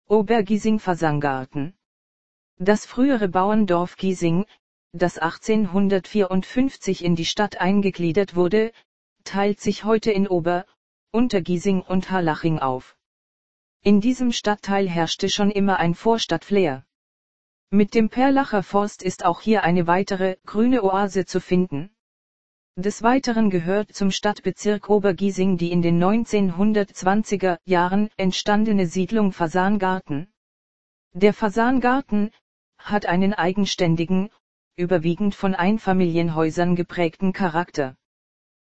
Obergiesing-Fasangarten. Das frühere Bauerndorf Giesing, das 1854 in die Stadt eingegliedert wurde, teilt sich heute in Ober-, Untergiesing und Harlaching auf. In diesem Stadtteil herrschte schon immer ein Vorstadtflair. Mit dem Perlacher Forst ist auch hier eine weitere, grüne Oase zu finden. Des Weiteren gehört zum Stadtbezirk Obergiesing die in den 1920er Jahren entstandene Siedlung Fasangarten. Der Fasangarten hat einen eigenständigen, überwiegend von Einfamilienhäusern geprägten Charakter.